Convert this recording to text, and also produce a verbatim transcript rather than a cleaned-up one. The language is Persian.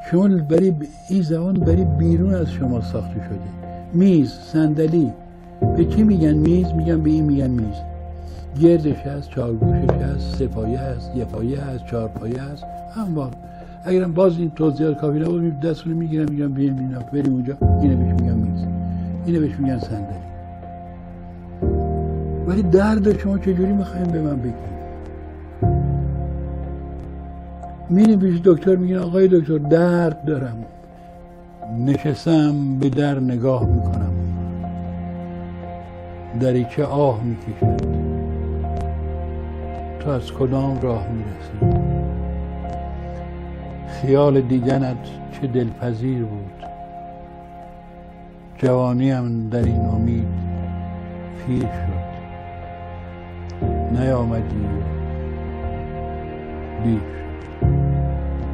شما برای این زبان برای بیرون از شما ساخته شده. میز، صندلی، به کی میگن میز؟ میگن به این میگن میز. گردش هست، چهارگوشش هست، سه پایه هست، یه پایه هست، چهار پایه هست. اما اگرم باز این توضیحات کافی نبود، دستون رو میگیرم میگم بیایم اینا بریم اونجا، اینو بهش میگن میز، اینو بهش میگن صندلی. ولی درد شما چجوری میخوایم به من بگید؟ میریم پیش دکتر میگن آقای دکتر درد دارم. نشستم به در نگاه میکنم، دریچه آه میکشد. تو از کدام راه میرسی؟ خیال دیدنت چه دلپذیر بود. جوانیم در این امید پیر شد. نیامدی دیر شد.